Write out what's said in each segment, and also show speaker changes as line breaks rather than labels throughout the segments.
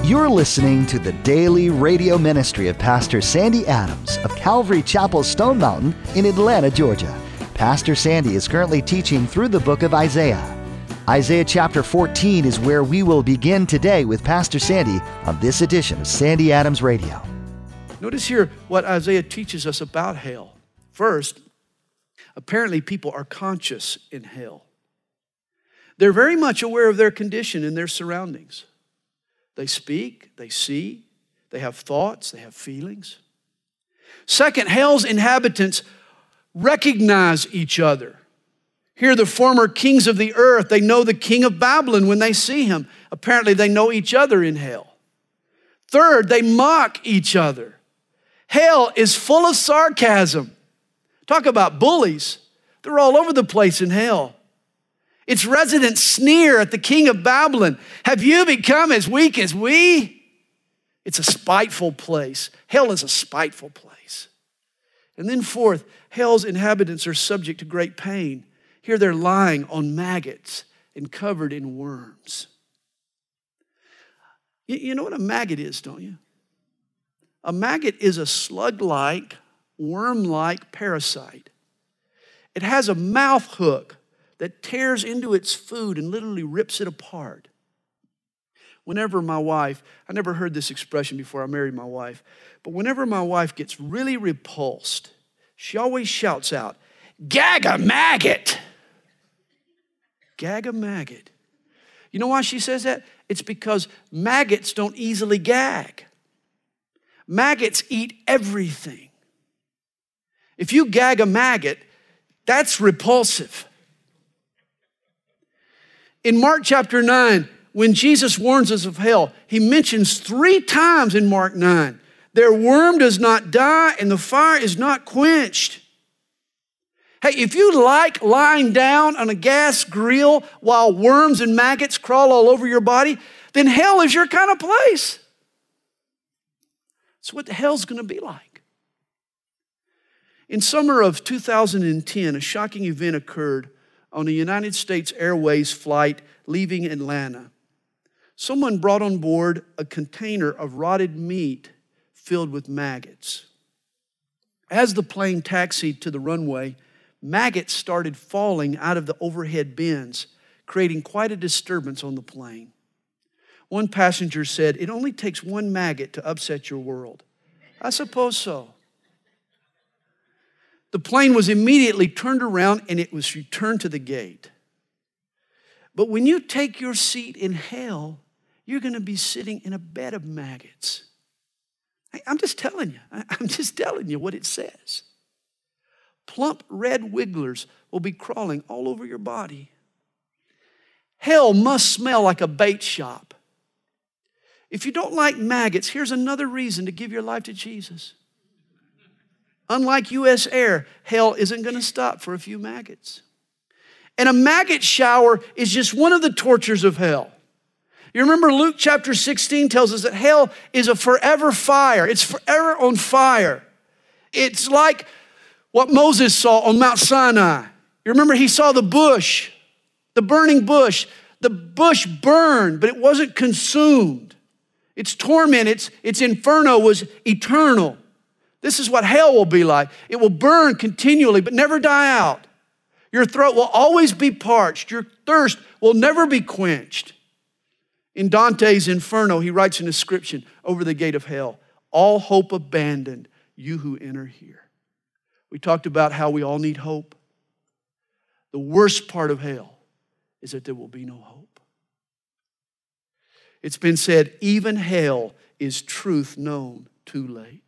You're listening to the daily radio ministry of Pastor Sandy Adams of Calvary Chapel, Stone Mountain in Atlanta, Georgia. Pastor Sandy is currently teaching through the book of Isaiah. Isaiah chapter 14 is where we will begin today with Pastor Sandy on this edition of Sandy Adams Radio.
Notice here what Isaiah teaches us about hell. First, apparently people are conscious in hell. They're very much aware of their condition and their surroundings. They speak, they see, they have thoughts, they have feelings. Second, hell's inhabitants recognize each other. Here, the former kings of the earth, they know the king of Babylon when they see him. Apparently, they know each other in hell. Third, they mock each other. Hell is full of sarcasm. Talk about bullies. They're all over the place in hell. Its residents sneer at the king of Babylon. Have you become as weak as we? It's a spiteful place. Hell is a spiteful place. And then fourth, hell's inhabitants are subject to great pain. Here they're lying on maggots and covered in worms. You know what a maggot is, don't you? A maggot is a slug-like, worm-like parasite. It has a mouth hook that tears into its food and literally rips it apart. Whenever my wife, I never heard this expression before I married my wife, but whenever my wife gets really repulsed, she always shouts out, "Gag a maggot!" Gag a maggot. You know why she says that? It's because maggots don't easily gag. Maggots eat everything. If you gag a maggot, that's repulsive. In Mark chapter 9, when Jesus warns us of hell, he mentions 3 times in Mark 9, their worm does not die and the fire is not quenched. Hey, if you like lying down on a gas grill while worms and maggots crawl all over your body, then hell is your kind of place. That's what the hell's going to be like. In summer of 2010, a shocking event occurred on a United States Airways flight leaving Atlanta. Someone brought on board a container of rotted meat filled with maggots. As the plane taxied to the runway, maggots started falling out of the overhead bins, creating quite a disturbance on the plane. One passenger said, "It only takes one maggot to upset your world." I suppose so. The plane was immediately turned around and it was returned to the gate. But when you take your seat in hell, you're going to be sitting in a bed of maggots. I'm just telling you. I'm just telling you what it says. Plump red wigglers will be crawling all over your body. Hell must smell like a bait shop. If you don't like maggots, here's another reason to give your life to Jesus. Unlike U.S. Air, hell isn't going to stop for a few maggots. And a maggot shower is just one of the tortures of hell. You remember Luke chapter 16 tells us that hell is a forever fire. It's forever on fire. It's like what Moses saw on Mount Sinai. You remember he saw the bush, the burning bush. The bush burned, but it wasn't consumed. Its torment, its inferno was eternal. This is what hell will be like. It will burn continually, but never die out. Your throat will always be parched. Your thirst will never be quenched. In Dante's Inferno, he writes an inscription over the gate of hell. "All hope abandoned, you who enter here." We talked about how we all need hope. The worst part of hell is that there will be no hope. It's been said, even hell is truth known too late.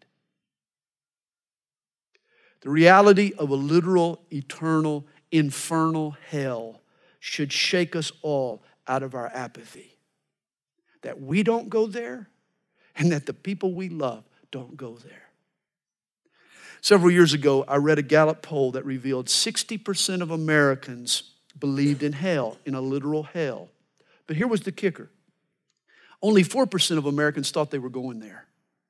The reality of a literal, eternal, infernal hell should shake us all out of our apathy. That we don't go there and that the people we love don't go there. Several years ago, I read a Gallup poll that revealed 60% of Americans believed in hell, in a literal hell. But here was the kicker. Only 4% of Americans thought they were going there.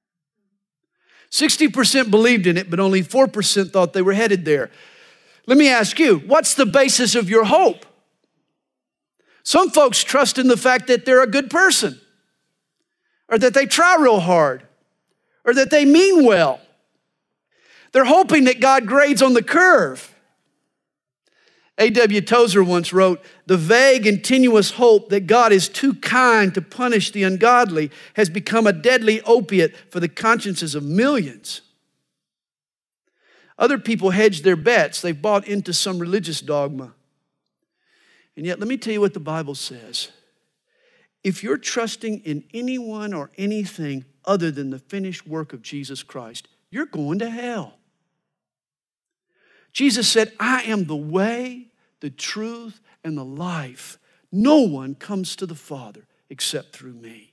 60% believed in it, but only 4% thought they were headed there. Let me ask you, what's the basis of your hope? Some folks trust in the fact that they're a good person. or that they try real hard, or that they mean well. They're hoping that God grades on the curve. A.W. Tozer once wrote, "The vague and tenuous hope that God is too kind to punish the ungodly has become a deadly opiate for the consciences of millions." Other people hedge their bets. They've bought into some religious dogma. And yet, let me tell you what the Bible says. If you're trusting in anyone or anything other than the finished work of Jesus Christ, you're going to hell. Jesus said, "I am the way, the truth, and the life. No one comes to the Father except through me."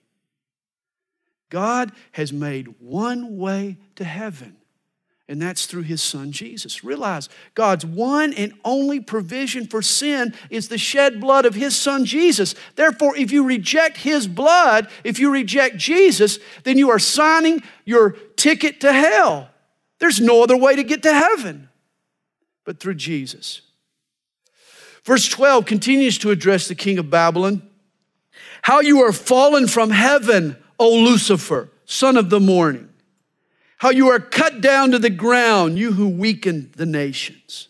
God has made one way to heaven, and that's through His Son, Jesus. Realize, God's one and only provision for sin is the shed blood of His Son, Jesus. Therefore, if you reject His blood, if you reject Jesus, then you are signing your ticket to hell. There's no other way to get to heaven but through Jesus. Verse 12 continues to address the king of Babylon. "How you are fallen from heaven, O Lucifer, son of the morning. How you are cut down to the ground, you who weakened the nations."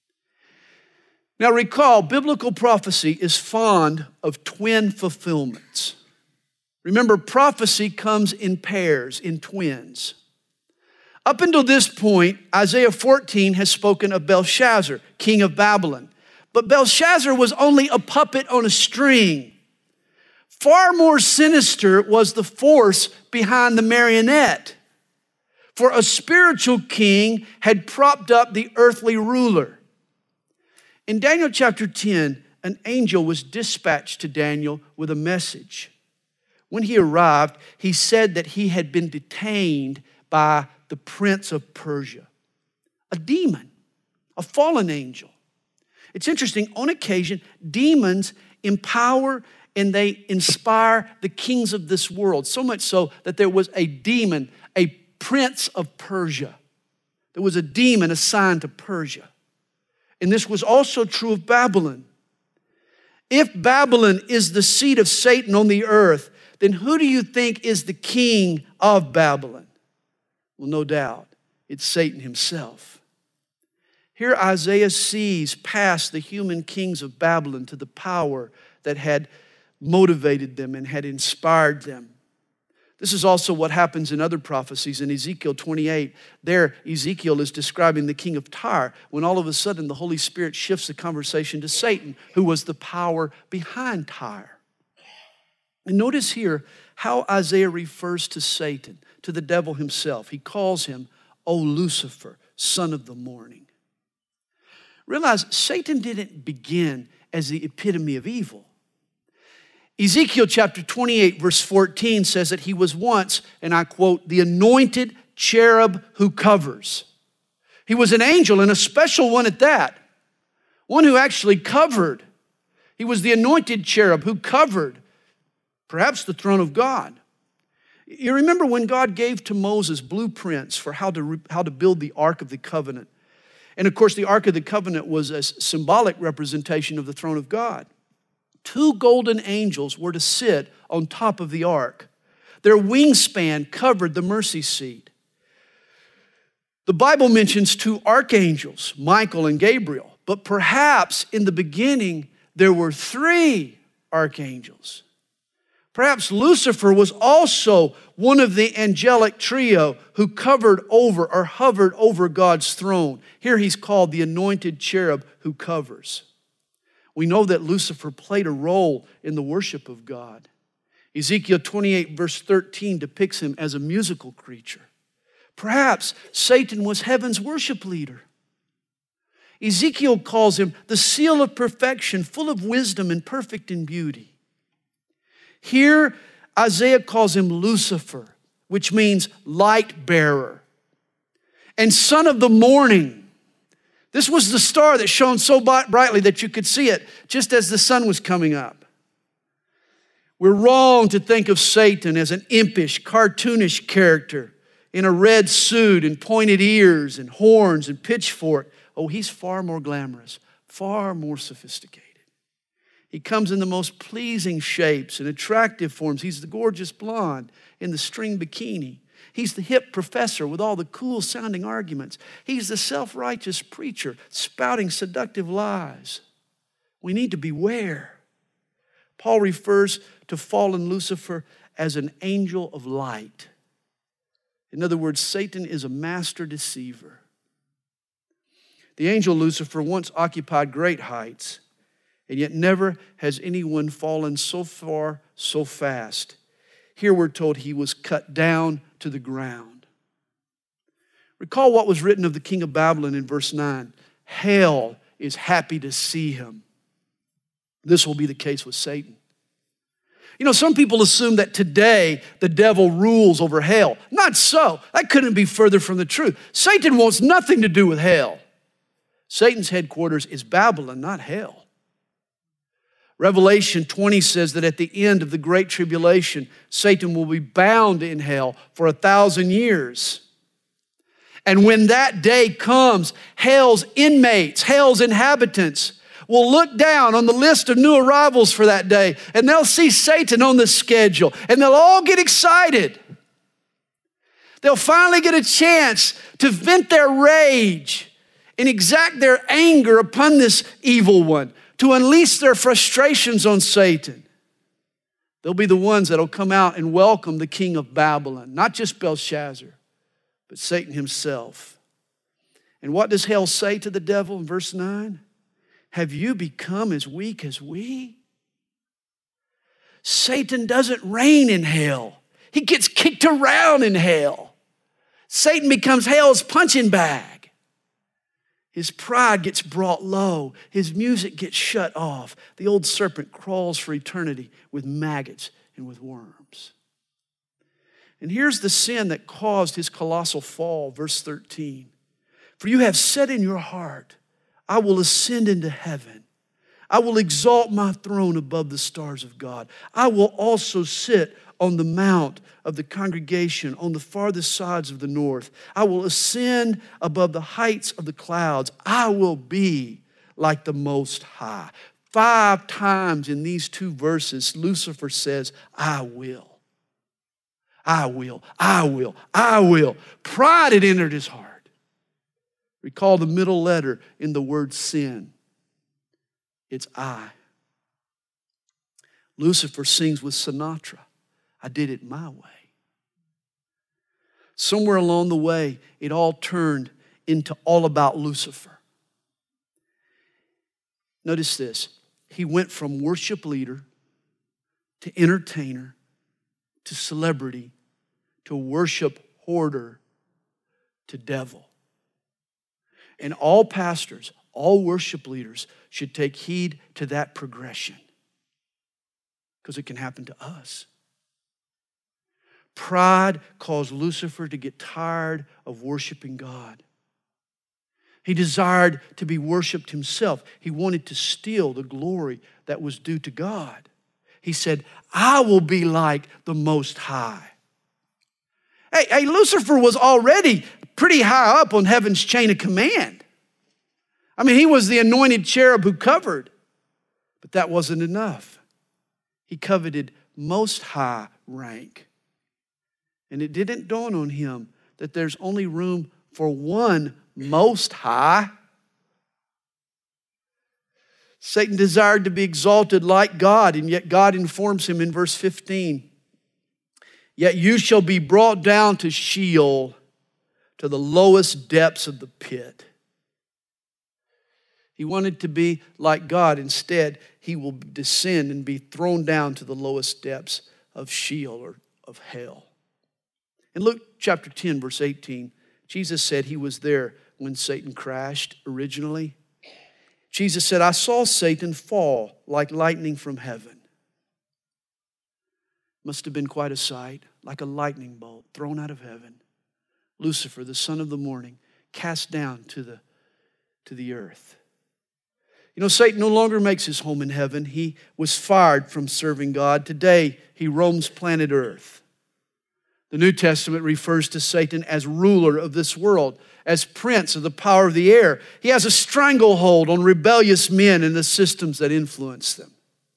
Now recall, biblical prophecy is fond of twin fulfillments. Remember, prophecy comes in pairs, in twins. Up until this point, Isaiah 14 has spoken of Belshazzar, king of Babylon. But Belshazzar was only a puppet on a string. Far more sinister was the force behind the marionette. For a spiritual king had propped up the earthly ruler. In Daniel chapter 10, an angel was dispatched to Daniel with a message. When he arrived, he said that he had been detained by the prince of Persia, a demon, a fallen angel. It's interesting, on occasion, demons empower and they inspire the kings of this world, so much so that there was a demon, a prince of Persia. There was a demon assigned to Persia. And this was also true of Babylon. If Babylon is the seat of Satan on the earth, then who do you think is the king of Babylon? Well, no doubt, it's Satan himself. Here Isaiah sees past the human kings of Babylon to the power that had motivated them and had inspired them. This is also what happens in other prophecies. In Ezekiel 28, there Ezekiel is describing the king of Tyre, when all of a sudden the Holy Spirit shifts the conversation to Satan, who was the power behind Tyre. And notice here how Isaiah refers to Satan, to the devil himself. He calls him, "O Lucifer, son of the morning." Realize Satan didn't begin as the epitome of evil. Ezekiel chapter 28 verse 14 says that he was once, and I quote, "the anointed cherub who covers." He was an angel, and a special one at that. One who actually covered. He was the anointed cherub who covered perhaps the throne of God. You remember when God gave to Moses blueprints for how to build the Ark of the Covenant. And of course, the Ark of the Covenant was a symbolic representation of the throne of God. 2 golden angels were to sit on top of the ark. Their wingspan covered the mercy seat. The Bible mentions 2 archangels, Michael and Gabriel, but perhaps in the beginning there were 3 archangels. Perhaps Lucifer was also one of the angelic trio who covered over or hovered over God's throne. Here he's called the anointed cherub who covers. We know that Lucifer played a role in the worship of God. Ezekiel 28 verse 13 depicts him as a musical creature. Perhaps Satan was heaven's worship leader. Ezekiel calls him the seal of perfection, full of wisdom and perfect in beauty. Here, Isaiah calls him Lucifer, which means light bearer, and son of the morning. This was the star that shone so brightly that you could see it just as the sun was coming up. We're wrong to think of Satan as an impish, cartoonish character in a red suit and pointed ears and horns and pitchfork. Oh, he's far more glamorous, far more sophisticated. He comes in the most pleasing shapes and attractive forms. He's the gorgeous blonde in the string bikini. He's the hip professor with all the cool sounding arguments. He's the self-righteous preacher spouting seductive lies. We need to beware. Paul refers to fallen Lucifer as an angel of light. In other words, Satan is a master deceiver. The angel Lucifer once occupied great heights, and yet never has anyone fallen so far, so fast. Here we're told he was cut down to the ground. Recall what was written of the king of Babylon in verse 9. Hell is happy to see him. This will be the case with Satan. You know, some people assume that today the devil rules over hell. Not so. That couldn't be further from the truth. Satan wants nothing to do with hell. Satan's headquarters is Babylon, not hell. Revelation 20 says that at the end of the Great Tribulation, Satan will be bound in hell for 1,000 years. And when that day comes, hell's inmates, hell's inhabitants will look down on the list of new arrivals for that day, and they'll see Satan on the schedule, and they'll all get excited. They'll finally get a chance to vent their rage and exact their anger upon this evil one, to unleash their frustrations on Satan. They'll be the ones that'll come out and welcome the king of Babylon, not just Belshazzar, but Satan himself. And what does hell say to the devil in verse 9? Have you become as weak as we? Satan doesn't reign in hell. He gets kicked around in hell. Satan becomes hell's punching bag. His pride gets brought low. His music gets shut off. The old serpent crawls for eternity with maggots and with worms. And here's the sin that caused his colossal fall, verse 13. For you have said in your heart, I will ascend into heaven. I will exalt my throne above the stars of God. I will also sit on the mount of the congregation on the farthest sides of the north. I will ascend above the heights of the clouds. I will be like the Most High. 5 times in these 2 verses, Lucifer says, I will. I will. I will. I will. Pride had entered his heart. Recall the middle letter in the word sin. It's I. Lucifer sings with Sinatra. I did it my way. Somewhere along the way, it all turned into all about Lucifer. Notice this. He went from worship leader to entertainer to celebrity to worship hoarder to devil. And all pastors, all worship leaders should take heed to that progression, because it can happen to us. Pride caused Lucifer to get tired of worshiping God. He desired to be worshiped himself. He wanted to steal the glory that was due to God. He said, I will be like the Most High. Hey, Lucifer was already pretty high up on heaven's chain of command. I mean, he was the anointed cherub who covered, but that wasn't enough. He coveted most high rank. And it didn't dawn on him that there's only room for one most high. Satan desired to be exalted like God, and yet God informs him in verse 15, yet you shall be brought down to Sheol, to the lowest depths of the pit. He wanted to be like God. Instead, he will descend and be thrown down to the lowest depths of Sheol, or of hell. In Luke chapter 10, verse 18, Jesus said he was there when Satan crashed originally. Jesus said, I saw Satan fall like lightning from heaven. Must have been quite a sight, like a lightning bolt thrown out of heaven. Lucifer, the son of the morning, cast down to the earth. You know, Satan no longer makes his home in heaven. He was fired from serving God. Today, he roams planet Earth. The New Testament refers to Satan as ruler of this world, as prince of the power of the air. He has a stranglehold on rebellious men and the systems that influence them.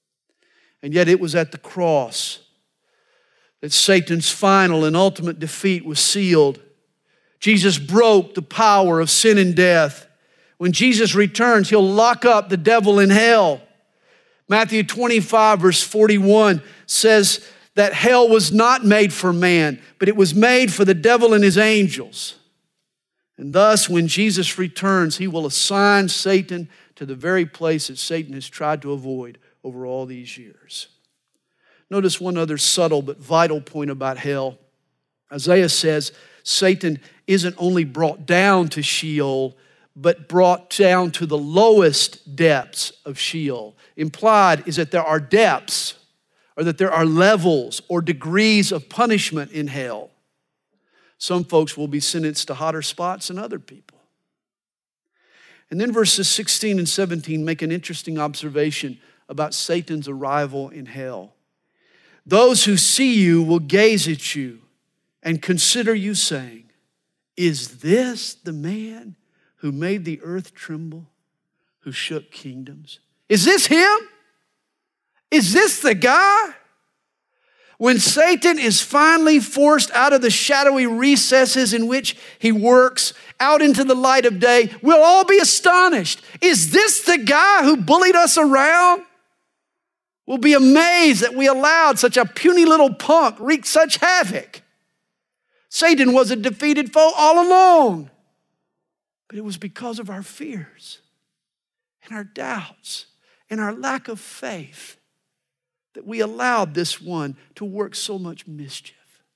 And yet it was at the cross that Satan's final and ultimate defeat was sealed. Jesus broke the power of sin and death. When Jesus returns, he'll lock up the devil in hell. Matthew 25, verse 41 says that hell was not made for man, but it was made for the devil and his angels. And thus, when Jesus returns, he will assign Satan to the very place that Satan has tried to avoid over all these years. Notice one other subtle but vital point about hell. Isaiah says Satan isn't only brought down to Sheol, but brought down to the lowest depths of Sheol. Implied is that there are depths, or that there are levels or degrees of punishment in hell. Some folks will be sentenced to hotter spots than other people. And then verses 16 and 17 make an interesting observation about Satan's arrival in hell. Those who see you will gaze at you and consider you, saying, "Is this the man who made the earth tremble, who shook kingdoms?" Is this him? Is this the guy? When Satan is finally forced out of the shadowy recesses in which he works, out into the light of day, we'll all be astonished. Is this the guy who bullied us around? We'll be amazed that we allowed such a puny little punk wreak such havoc. Satan was a defeated foe all along. But it was because of our fears and our doubts and our lack of faith that we allowed this one to work so much mischief.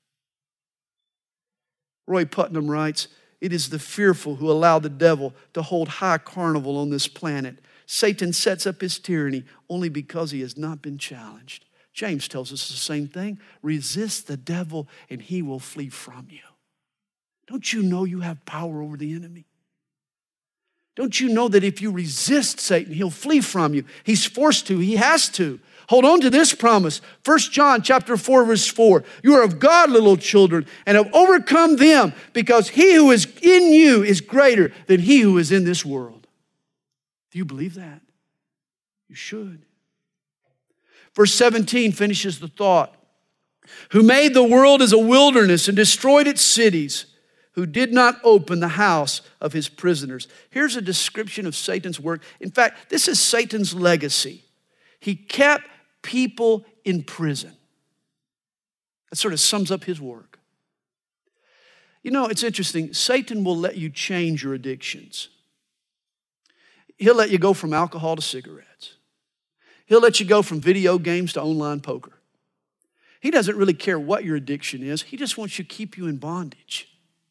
Roy Putnam writes, "It is the fearful who allow the devil to hold high carnival on this planet. Satan sets up his tyranny only because he has not been challenged." James tells us the same thing. Resist the devil and he will flee from you. Don't you know you have power over the enemy? Don't you know that if you resist Satan, he'll flee from you? He's forced to, he has to. Hold on to this promise. 1 John chapter 4, verse 4. "You are of God, little children, and have overcome them, because he who is in you is greater than he who is in this world." Do you believe that? You should. Verse 17 finishes the thought. "Who made the world as a wilderness and destroyed its cities, who did not open the house of his prisoners." Here's a description of Satan's work. In fact, this is Satan's legacy. He kept people in prison. That sort of sums up his work. You know, it's interesting. Satan will let you change your addictions. He'll let you go from alcohol to cigarettes. He'll let you go from video games to online poker. He doesn't really care what your addiction is. He just wants to keep you in bondage.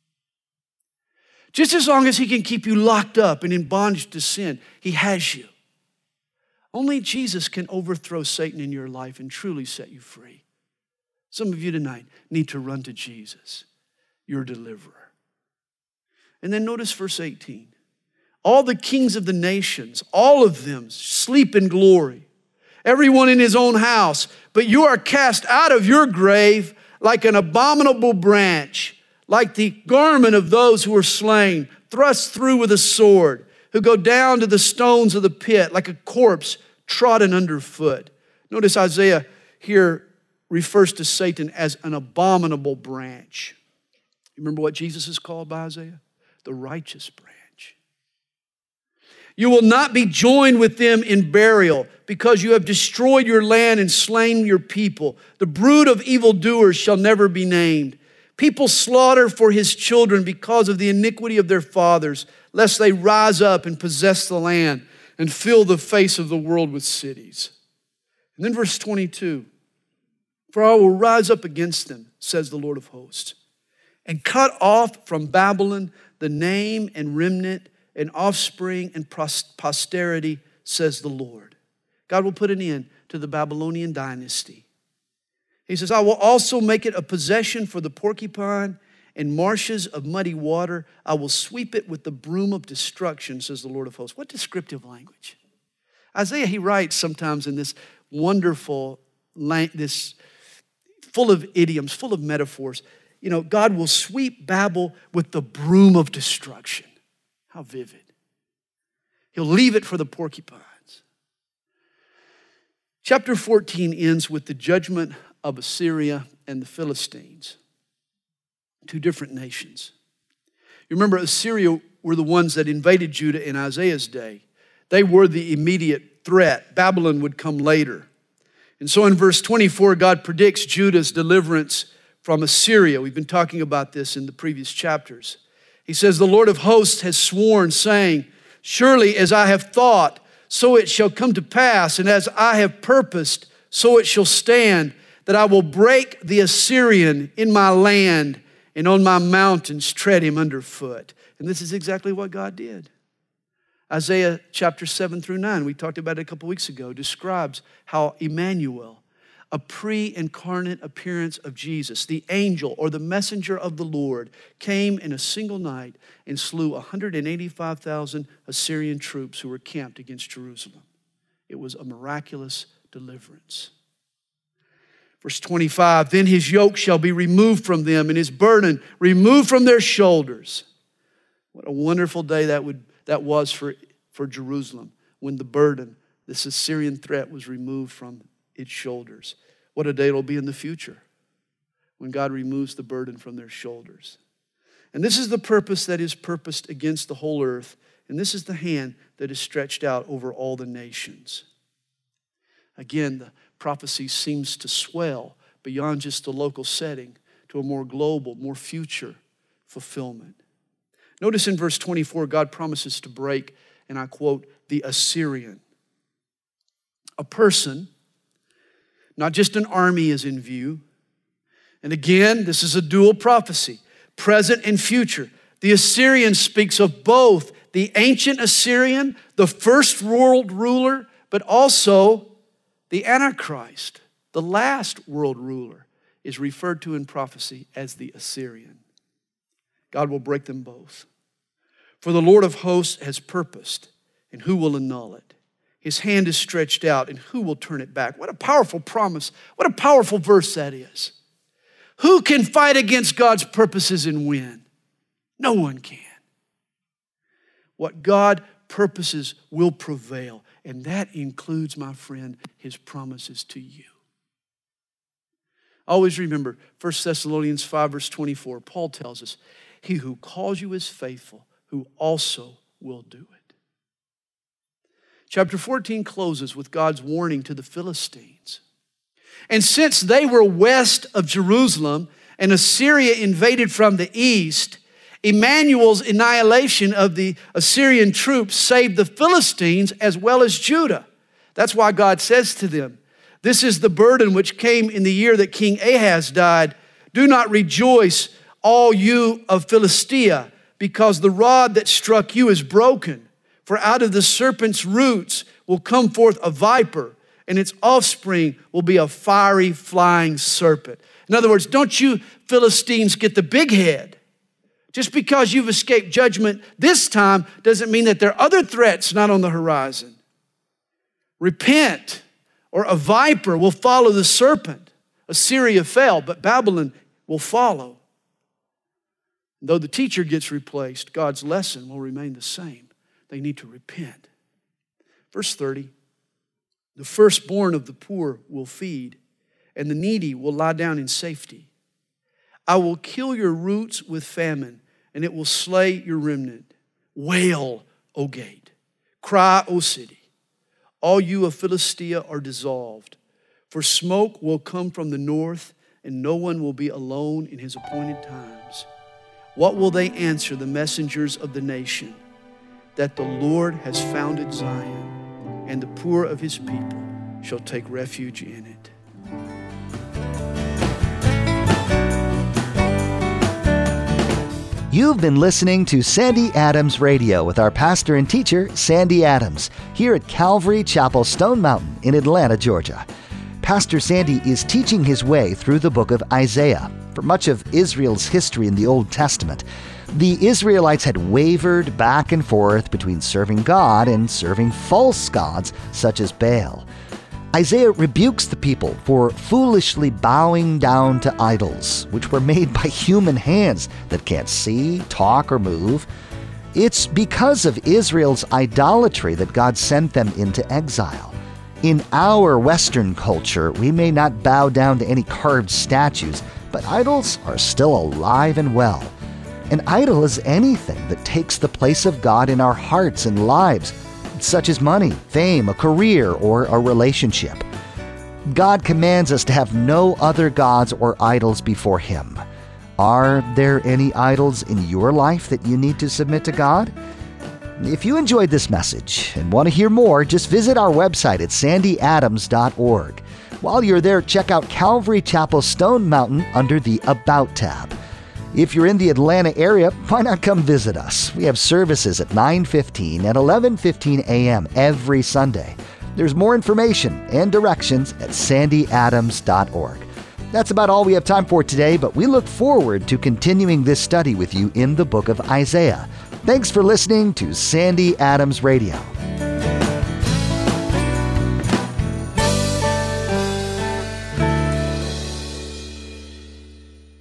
Just as long as he can keep you locked up and in bondage to sin, he has you. Only Jesus can overthrow Satan in your life and truly set you free. Some of you tonight need to run to Jesus, your deliverer. And then notice verse 18. "All the kings of the nations, all of them sleep in glory, everyone in his own house, but you are cast out of your grave like an abominable branch, like the garment of those who are slain, thrust through with a sword, who go down to the stones of the pit like a corpse trodden underfoot." Notice Isaiah here refers to Satan as an abominable branch. You remember what Jesus is called by Isaiah? The righteous branch. "You will not be joined with them in burial, because you have destroyed your land and slain your people. The brood of evildoers shall never be named. People slaughter for his children because of the iniquity of their fathers, lest they rise up and possess the land and fill the face of the world with cities." And then verse 22, "For I will rise up against them, says the Lord of hosts, and cut off from Babylon the name and remnant and offspring and posterity, says the Lord." God will put an end to the Babylonian dynasty. He says, "I will also make it a possession for the porcupine and marshes of muddy water. I will sweep it with the broom of destruction, says the Lord of hosts." What descriptive language. Isaiah, he writes sometimes in this wonderful, this full of idioms, full of metaphors. You know, God will sweep Babel with the broom of destruction. How vivid. He'll leave it for the porcupines. Chapter 14 ends with the judgment of Assyria and the Philistines, two different nations. You remember Assyria were the ones that invaded Judah in Isaiah's day. They were the immediate threat. Babylon would come later. And so in verse 24, God predicts Judah's deliverance from Assyria. We've been talking about this in the previous chapters. He says, the Lord of hosts has sworn, saying, surely as I have thought, so it shall come to pass, and as I have purposed, so it shall stand, that I will break the Assyrian in my land, and on my mountains tread him underfoot. And this is exactly what God did. Isaiah chapter 7 through 9, we talked about it a couple weeks ago, describes how Emmanuel, a pre-incarnate appearance of Jesus, the angel or the messenger of the Lord, came in a single night and slew 185,000 Assyrian troops who were camped against Jerusalem. It was a miraculous deliverance. Verse 25, then his yoke shall be removed from them and his burden removed from their shoulders. What a wonderful day that was for Jerusalem when the burden, this Assyrian threat, was removed from its shoulders. What a day it'll be in the future when God removes the burden from their shoulders. And this is the purpose that is purposed against the whole earth. And this is the hand that is stretched out over all the nations. Again, the prophecy seems to swell beyond just the local setting to a more global, more future fulfillment. Notice in verse 24, God promises to break, and I quote, the Assyrian. A person, not just an army, is in view. And again, this is a dual prophecy, present and future. The Assyrian speaks of both the ancient Assyrian, the first world ruler, but also the Antichrist, the last world ruler, is referred to in prophecy as the Assyrian. God will break them both. For the Lord of hosts has purposed, and who will annul it? His hand is stretched out, and who will turn it back? What a powerful promise. What a powerful verse that is. Who can fight against God's purposes and win? No one can. What God purposes will prevail, and that includes, my friend, his promises to you. Always remember 1 Thessalonians 5, verse 24. Paul tells us, he who calls you is faithful, who also will do it. Chapter 14 closes with God's warning to the Philistines. And since they were west of Jerusalem and Assyria invaded from the east, Emmanuel's annihilation of the Assyrian troops saved the Philistines as well as Judah. That's why God says to them, this is the burden which came in the year that King Ahaz died. Do not rejoice, all you of Philistia, because the rod that struck you is broken. For out of the serpent's roots will come forth a viper, and its offspring will be a fiery flying serpent. In other words, don't you Philistines get the big head. Just because you've escaped judgment this time doesn't mean that there are other threats not on the horizon. Repent, or a viper will follow the serpent. Assyria fell, but Babylon will follow. Though the teacher gets replaced, God's lesson will remain the same. They need to repent. Verse 30, the firstborn of the poor will feed, and the needy will lie down in safety. I will kill your roots with famine, and it will slay your remnant. Wail, O gate. Cry, O city. All you of Philistia are dissolved. For smoke will come from the north, and no one will be alone in his appointed times. What will they answer the messengers of the nation? That the Lord has founded Zion, and the poor of his people shall take refuge in it.
You've been listening to Sandy Adams Radio with our pastor and teacher, Sandy Adams, here at Calvary Chapel Stone Mountain in Atlanta, Georgia. Pastor Sandy is teaching his way through the book of Isaiah. For much of Israel's history in the Old Testament, the Israelites had wavered back and forth between serving God and serving false gods such as Baal. Isaiah rebukes the people for foolishly bowing down to idols, which were made by human hands that can't see, talk, or move. It's because of Israel's idolatry that God sent them into exile. In our Western culture, we may not bow down to any carved statues, but idols are still alive and well. An idol is anything that takes the place of God in our hearts and lives, such as money, fame, a career, or a relationship. God commands us to have no other gods or idols before Him. Are there any idols in your life that you need to submit to God? If you enjoyed this message and want to hear more, just visit our website at sandyadams.org. While you're there, check out Calvary Chapel Stone Mountain under the About tab. If you're in the Atlanta area, why not come visit us? We have services at 9:15 and 11:15 a.m. every Sunday. There's more information and directions at sandyadams.org. That's about all we have time for today, but we look forward to continuing this study with you in the book of Isaiah. Thanks for listening to Sandy Adams Radio.